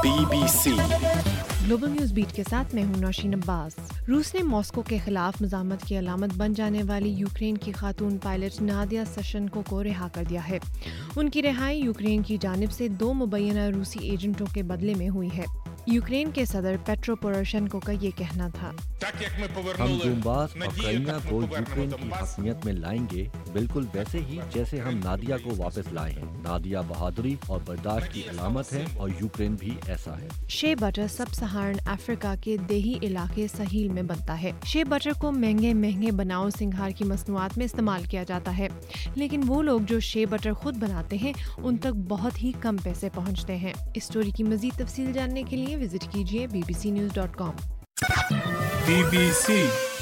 BBC global news beat के साथ मैं हूं नौशीन अब्बास। रूस ने मॉस्को के खिलाफ मज़ामत की अलामत बन जाने वाली यूक्रेन की खातून पायलट नादिया सशेंको को रिहा कर दिया है। उनकी रिहाई यूक्रेन की जानिब से 2 मुबैना रूसी एजेंटों के बदले में हुई है। यूक्रेन के सदर पेट्रो पोरोशेंको का ये कहना था, हम दोनबाज उक्रेनिया को यूक्रेन की हकमियत में लाएंगे, बिल्कुल वैसे ही जैसे हम नादिया को वापस लाए हैं। नादिया बहादुरी और बर्दाश्त की अलामत है और यूक्रेन भी ऐसा है। शे बटर सब सहारन अफ्रीका के देही इलाके सहील में बनता है। शे बटर को महंगे बनाओ सिंगार की मसनूआत में इस्तेमाल किया जाता है, लेकिन वो लोग जो शे बटर खुद बनाते हैं उन तक बहुत ही कम पैसे पहुँचते हैं। इस स्टोरी की मजीद तफसील जानने के लिए विजिट कीजिए bbcnews.com। BBC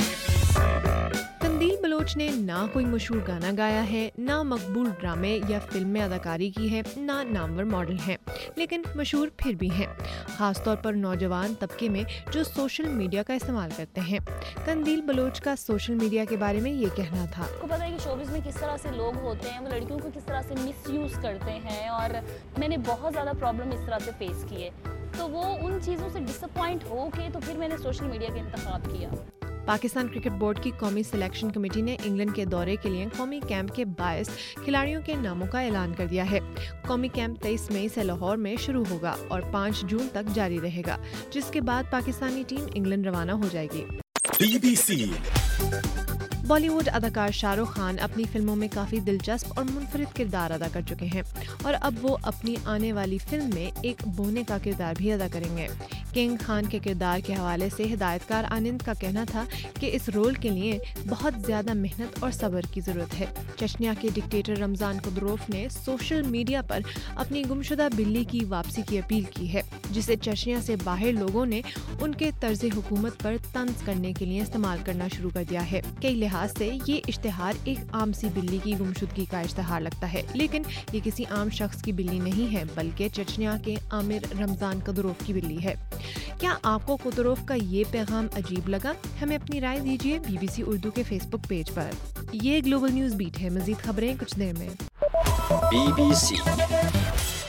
कंदील बलोच ने ना कोई मशहूर गाना गाया है, ना मकबूल ड्रामे या फिल्म में अदाकारी की है, ना नामवर मॉडल हैं, लेकिन मशहूर फिर भी हैं, खासतौर पर नौजवान तबके में जो सोशल मीडिया का इस्तेमाल करते हैं। कंदील बलोच का सोशल मीडिया के बारे में ये कहना था, आपको पता है कि शोबिज़ में किस तरह से लोग होते हैं, वो लड़कियों को किस तरह से मिसयूज़ करते हैं, और मैंने बहुत ज़्यादा प्रॉब्लम इस तरह से फेस की है। तो वो उन चीज़ों से डिसअपॉइंट हो के तो फिर मैंने सोशल मीडिया का इंतखाब किया। पाकिस्तान क्रिकेट बोर्ड की कौमी सिलेक्शन कमेटी ने इंग्लैंड के दौरे के लिए कौमी कैंप के 22 खिलाड़ियों के नामों का ऐलान कर दिया है। कौमी कैंप 23 मई से लाहौर में शुरू होगा और 5 जून तक जारी रहेगा, जिसके बाद पाकिस्तानी टीम इंग्लैंड रवाना हो जाएगी। BBC बॉलीवुड अदाकार शाहरुख खान अपनी फिल्मों में काफ़ी दिलचस्प और मुनफरिद किरदार अदा कर चुके हैं और अब वो अपनी आने वाली फिल्म में एक बोने का किरदार भी अदा करेंगे। किंग खान के किरदार के हवाले से हिदायतकार आनंद का कहना था कि इस रोल के लिए बहुत ज़्यादा मेहनत और सब्र की ज़रूरत है। चचनिया के डिक्टेटर रमज़ान कुद्रोफ ने सोशल मीडिया पर अपनी गुमशुदा बिल्ली की वापसी की अपील की है, जिसे चचनिया से बाहर लोगों ने उनके तर्ज हुकूमत पर तंज करने के लिए इस्तेमाल करना शुरू कर दिया है। कई लिहाज से ये इश्तिहार एक आम सी बिल्ली की गुमशुदगी का इश्तिहार लगता है, लेकिन ये किसी आम शख्स की बिल्ली नहीं है, बल्कि चचनिया के आमिर रमज़ान कुद्रोफ की बिल्ली है। क्या आपको कुद्रोफ का ये पैगाम अजीब लगा? हमें अपनी राय दीजिए BBC उर्दू के फेसबुक पेज पर। ये ग्लोबल न्यूज बीट है। मजीद खबरें कुछ देर में। BBC